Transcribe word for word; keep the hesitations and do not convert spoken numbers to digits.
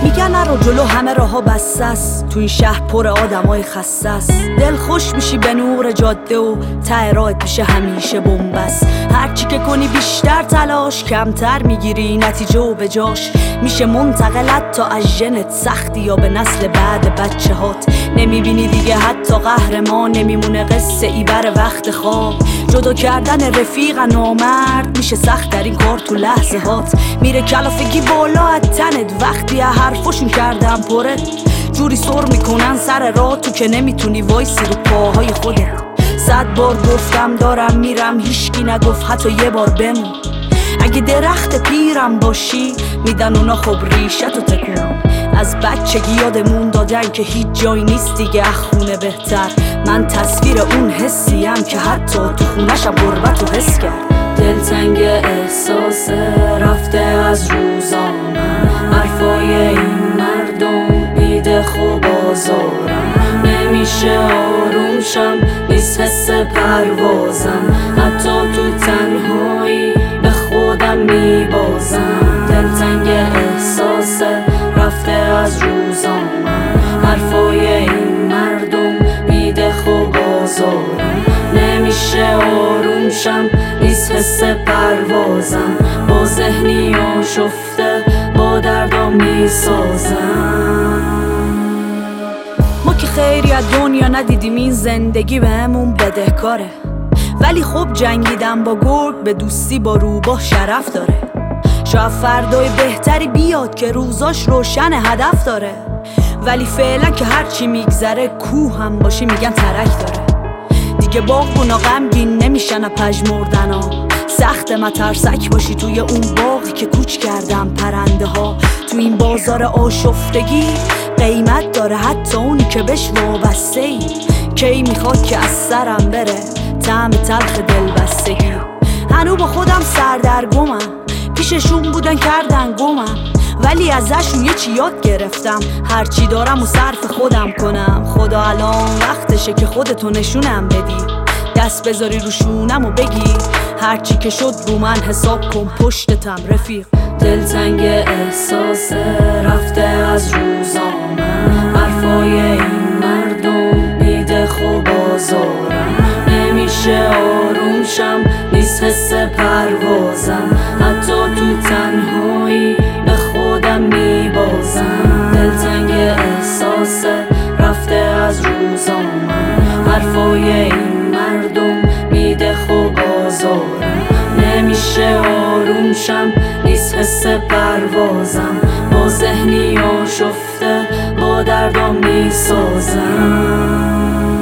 میگن نرو جلو همه راهها بسته است، تو این شهر پر آدمای خسته است. دل خوش میشی به نور جاده و ته راهت میشه همیشه بنبست. هرچی که کنی بیشتر تلاش، کمتر میگیری نتیجه و به جاش میشه منتقلت تا از ژنت سختی یا به نسل بعد بچه هات. نمیبینی دیگه حتی قهرمان نمیمونه قصه ای بر وقت خواب. جدا کردن رفیق نامرد میشه سخت در این کار تو لحظه هات. میره کلافگی بالا از تنت وقتی حرفاشون کردن پره. جوری سر میکنن سر راه تو که نمیتونی وایسی رو پاهای خودت. صد بار گفتم دارم میرم هیچکی نگفت حتی یه بار بمون. اگه درخت پیرم باشی میدن اونا خب ریشتو تکون. از بچگی یادمون دادن که هیچ جایی نیست دیگه خونه بهتر. من تصویر اون حسیم که حتی تو خونشم غربتو حس کرد. دلتنگ احساس رفته از روزانم، حرفای این مردم بیده خوب آزارم. نمیشه آرومشم نیست حس پروازم، حتی تو تنهایی به خودم میبازم. دلتنگ احساس رفته از روزانم، حرفای این مردم بیده خوب آزارم. نمیشه آرومشم نیست حس پروازم، با ذهنی آشفته با دردم میسازم. ما که خیری از دنیا ندیدیم این زندگی بهمون بدهکاره. ولی خب جنگیدن با گرگ به دوستی با روباه شرف داره. شاید فردای بهتری بیاد که روزاش روشن هدف داره. ولی فعلا که هرچی میگذره کوه هم باشی میگن ترک داره. دیگه باغونا غمگین نمیشن پژمردن ها. سخت مترسک باشی توی اون باغی که کوچ کردن پرنده ها. تو این بازار آشفتگی قیمت داره حتی اونی که بهش وابسته ای. کی میخواد که از سرم بره طعم تلخ دلبستگی. هنو با خودم سردرگمم، پیششون بودن کردن گمم. ولی ازشون یه چی یاد گرفتم، هرچی دارم و صرف خودم کنم. خدا الان وقتشه که خودتو نشونم بدی، دست بذاری رو شونم و بگی هرچی که شد رو من حساب کن پشتتم رفیق. دلتنگ احساس رفته از روزانم، حرفای این مردم بیده خوب آزارم. نمیشه آرومشم نیست حس پروازم، حتی تو تنهایی به خودم میبازم. دلتنگ احساس رفته از روزانم، حرفای این مردم بیده خوب آزارم. نمیشه آرومشم نیست حس پروازم، با ذهنی آشفته با دردم میسازم.